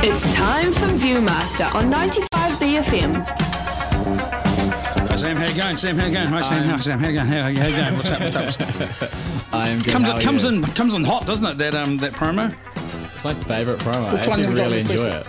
It's time for Viewmaster on 95BFM. Hi Sam, how you going? Sam, how you going? Hi Sam, how you going? How you going? What's up? I'm good. Comes in hot, doesn't it? That promo. It's my favourite promo. I actually really enjoy it.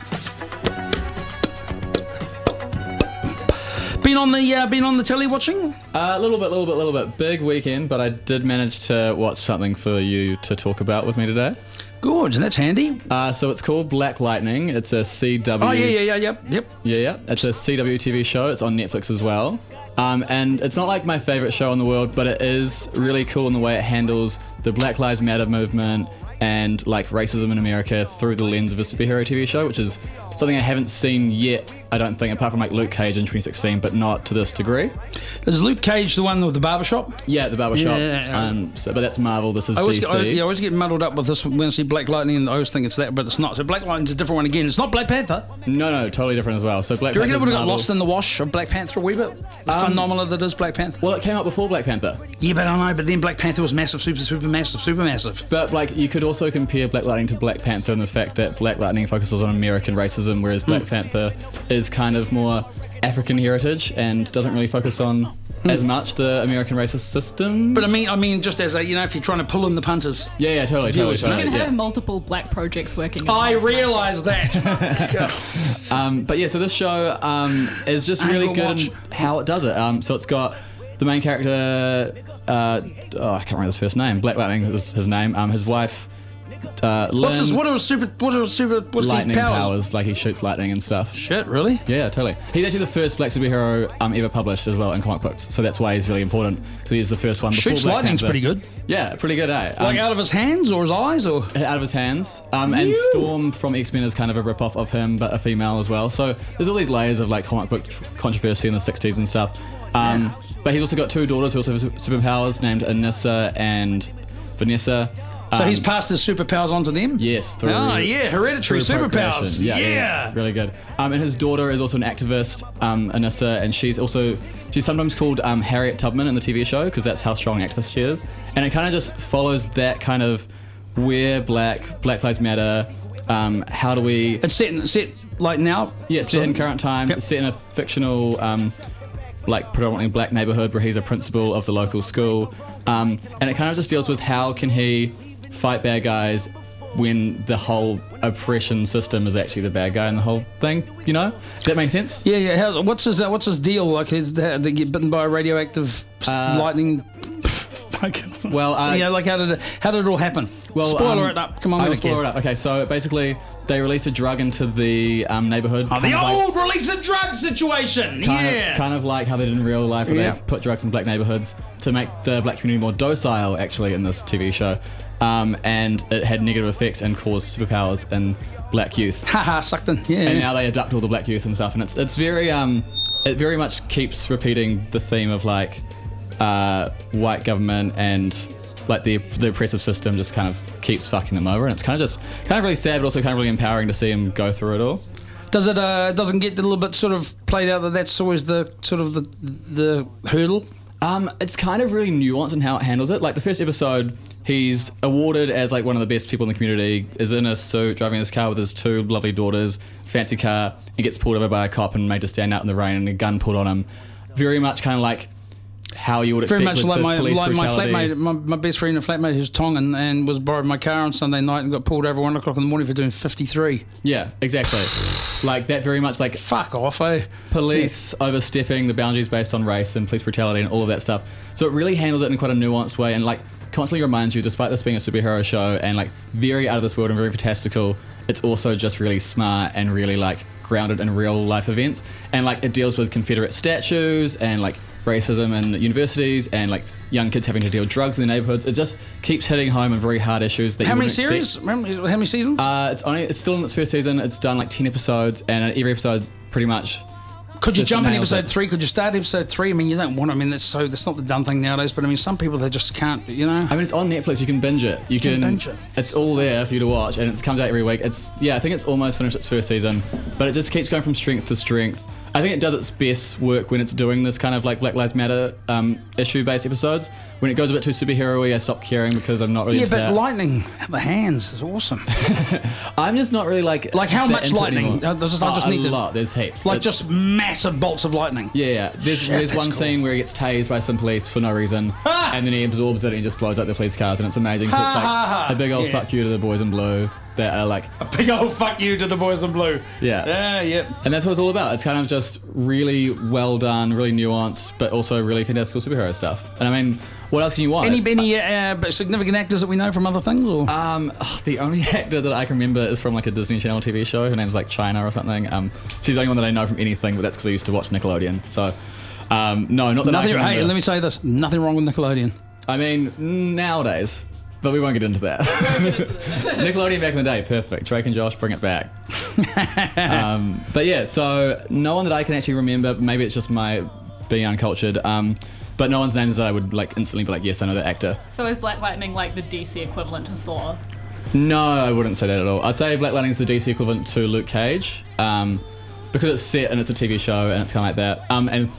Been on the telly watching? A little bit. Big weekend, but I did manage to watch something for you to talk about with me today. Good, that's handy. So it's called Black Lightning. It's a CW. Oh yep. Yeah. It's a CW TV show. It's on Netflix as well. And it's not like my favourite show in the world, but it is really cool in the way it handles the Black Lives Matter movement and like racism in America through the lens of a superhero TV show, which is something I haven't seen yet, I don't think, apart from like Luke Cage in 2016, but not to this degree. Is Luke Cage the one with the barbershop? Yeah, the barbershop. Yeah. But that's Marvel, this is I DC. always get muddled up with this when I see Black Lightning, and I always think it's that, but it's not. So Black Lightning's a different one again. It's not Black Panther. No, totally different as well. So Black Do you reckon it Panther's would have got Marvel. lost in the wash of Black Panther a wee bit? The phenomena that is Black Panther. Well, it came out before Black Panther. Yeah, but I know, but then Black Panther was massive, super massive. But like, you could also compare Black Lightning to Black Panther in the fact that Black Lightning focuses on American racism, whereas Black Panther is kind of more African heritage and doesn't really focus on as much the American racist system. But I mean, just as a, if you're trying to pull in the punters. Yeah, totally. You can Yeah. have multiple black projects working. I realise that. But yeah, so this show is just really good in how it does it. So it's got the main character, I can't remember his first name. Black Lightning is his name. His wife, Lynn. What are lightning his powers? Like he shoots lightning and stuff. Shit, really? Yeah, totally. He's actually the first black superhero ever published as well in comic books, so that's why he's really important, because he's the first one before Shoots Black lightning's Panther. pretty good. Yeah, pretty good, eh? Like out of his hands or his eyes or? Out of his hands. And Storm from X-Men is kind of a rip-off of him, but a female as well. So there's all these layers of like comic book controversy in the 60s and stuff. But he's also got two daughters who also have superpowers, named Anissa and Vanessa. So he's passed his superpowers on to them? Yes. Hereditary through superpowers. procreation. Yeah. Really good. And his daughter is also an activist, Anissa, and she's sometimes called Harriet Tubman in the TV show, because that's how strong an activist she is. And it kind of just follows that kind of Black Lives Matter. How do we... It's set like now? Yeah, set in current times. It's set in a fictional, predominantly black neighborhood where he's a principal of the local school. And it kind of just deals with how can he fight bad guys when the whole oppression system is actually the bad guy in the whole thing, Does that make sense? Yeah. What's his deal? Like, to get bitten by a radioactive lightning? Well, how did it all happen? Well, spoiler it up. Come on, spoiler it up. Okay, so basically they released a drug into the neighborhood. The old release a drug situation. Kind of like how they did in real life, where they put drugs in black neighborhoods to make the black community more docile, actually, in this TV show. And it had negative effects and caused superpowers in black youth. Haha, sucked in. Yeah. And now they abduct all the black youth and stuff, and it's very it very much keeps repeating the theme of like white government and like the oppressive system just kind of keeps fucking them over, and it's kind of really sad, but also kind of really empowering to see him go through it all. Does it doesn't get a little bit sort of played out that's always the sort of the hurdle? It's kind of really nuanced in how it handles it. Like the first episode, he's awarded as like one of the best people in the community, is in a suit, driving his car with his two lovely daughters, fancy car, and gets pulled over by a cop and made to stand out in the rain and a gun pulled on him. Very much kind of like how you would expect very much with like this police my brutality. flatmate, my best friend and flatmate, who's Tongan, and was borrowed my car on Sunday night and got pulled over 1 o'clock in the morning for doing 53. Yeah, exactly. Like that, very much like fuck off, eh? Police overstepping the boundaries based on race and police brutality and all of that stuff. So it really handles it in quite a nuanced way, and like constantly reminds you, despite this being a superhero show and like very out of this world and very fantastical, it's also just really smart and really like grounded in real life events. And like it deals with Confederate statues and like racism in universities and like young kids having to deal with drugs in their neighborhoods. It just keeps hitting home on very hard issues that how you many wouldn't series? expect. How many seasons? It's still in its first season. It's done like 10 episodes, and every episode pretty much. Could you just jump in nails episode it. 3? Could you start episode 3? I mean, you don't want to. I mean, that's not the done thing nowadays. But I mean, some people they just can't. I mean, it's on Netflix. You can binge it. You can binge it. It's all there for you to watch, and it comes out every week. I think it's almost finished its first season, but it just keeps going from strength to strength. I think it does its best work when it's doing this kind of like Black Lives Matter issue-based episodes. When it goes a bit too superhero-y, I stop caring because I'm not really into that. lightning at the hands is awesome. I'm just not really like How that much into it lightning? anymore. I just need a to. lot. There's heaps. Like just massive bolts of lightning. Yeah. There's that's one cool. scene where he gets tased by some police for no reason, and then he absorbs it and he just blows up the police cars, and it's amazing. 'Cause it's like a big old fuck you to the boys in blue that are like A big old fuck you to the boys in blue. yeah. Yep. And that's what it's all about. It's kind of just really well done, really nuanced, but also really fantastical superhero stuff. And I mean, what else can you want? Any significant actors that we know from other things? Or? The only actor that I can remember is from like a Disney Channel TV show. Her name's like China or something. She's the only one that I know from anything, but that's because I used to watch Nickelodeon. So, no, not that I can remember. Hey, let me say this. Nothing wrong with Nickelodeon. I mean, nowadays, but we won't get into that. Nickelodeon back in the day, perfect. Drake and Josh, bring it back. But yeah, so no one that I can actually remember. Maybe it's just my being uncultured. But no one's names that I would like instantly be like, yes, I know that actor. So is Black Lightning like the DC equivalent to Thor? No, I wouldn't say that at all. I'd say Black Lightning's the DC equivalent to Luke Cage, because it's set and it's a TV show and it's kind of like that. And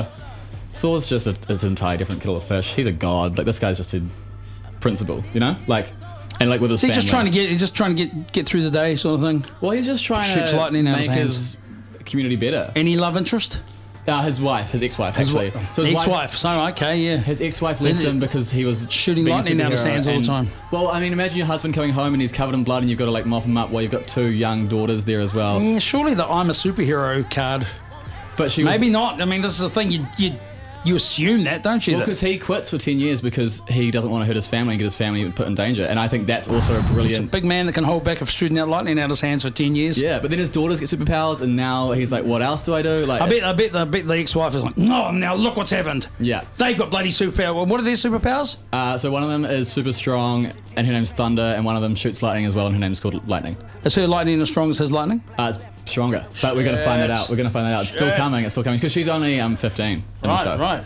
Thor's just it's an entirely different kettle of fish. He's a god. Like this guy's just a principal, you know, like. And like with his He's family. just trying to get through the day, sort of thing. Well, he's just trying Shoots to lightning out of make his his community better. Any love interest? His ex-wife, actually. So his Ex-wife. So okay, yeah. His ex-wife left him because he was Shooting being a lightning out of his superhero hands all the and- time. Well, I mean, imagine your husband coming home and he's covered in blood and you've got to like mop him up while you've got 2 young daughters there as well. Yeah, surely the I'm a superhero card. But she was, Maybe not. I mean, this is the thing. You assume that, don't you? well, because he quits for 10 years because he doesn't want to hurt his family and get his family put in danger. And I think that's also a It's a brilliant. big man that can hold back of shooting out lightning out of his hands for 10 years. Yeah, but then his daughters get superpowers and now he's like, what else do I do? Like, I bet the ex-wife is like, no, now look what's happened. Yeah. They've got bloody superpower. Well, what are their superpowers? So one of them is super strong and her name's Thunder, and one of them shoots lightning as well and her name's called Lightning. Is her lightning as strong as his lightning? It's stronger, but we're going to find that out. We're going to find that out. It's still coming. It's still coming because she's only 15 in the show.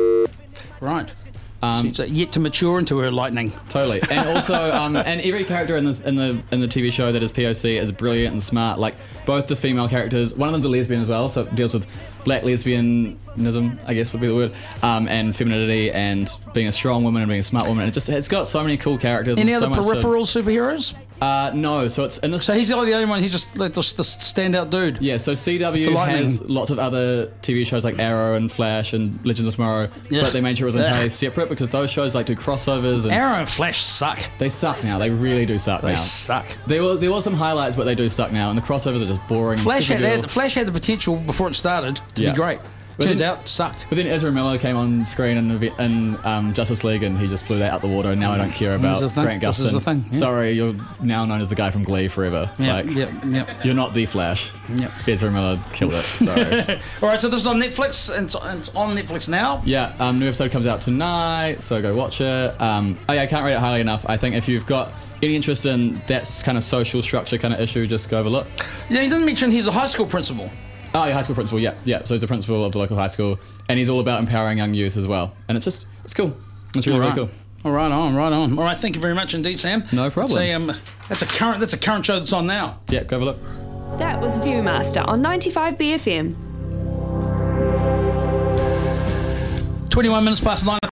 Right. She's yet to mature into her lightning. Totally, and also, and every character in the TV show that is POC is brilliant and smart. Like both the female characters, one of them's a lesbian as well, so it deals with black lesbianism, I guess would be the word, and femininity and being a strong woman and being a smart woman. It's got so many cool characters. Any and other so much peripheral superheroes? No, so it's in the. So he's the only one. He's just like the standout dude. Yeah, so The CW Lightning. has lots of other TV shows like Arrow and Flash and Legends of Tomorrow, Yeah. but they made sure it was entirely Yeah. separate because those shows like do crossovers and Arrow and Flash suck. they suck now. They really do suck They now. suck. There was some highlights, but they do suck now, and the crossovers are just boring. Flash and had, Supergirl. Flash had the potential before it started to Yeah. be great. But Turns then- out, sucked. But then Ezra Miller came on screen in Justice League, and he just blew that out the water. And now I don't care about This is the thing. Grant Gustin. This is the thing, yeah. Sorry, you're now known as the guy from Glee forever. Yeah, yep. You're not the Flash. Yep. Ezra Miller killed it. Sorry. All right, so this is on Netflix, and it's on Netflix now. Yeah, new episode comes out tonight, so go watch it. I can't rate it highly enough. I think if you've got any interest in that kind of social structure kind of issue, just go have a look. Yeah, he didn't mention he's a high school principal. Oh, yeah, high school principal, yeah. So he's the principal of the local high school, and he's all about empowering young youth as well. And it's cool. It's really, really cool. All right, on. All right, thank you very much indeed, Sam. No problem. That's a current show that's on now. Yeah, go have a look. That was Viewmaster on 95BFM. 21 minutes past 9.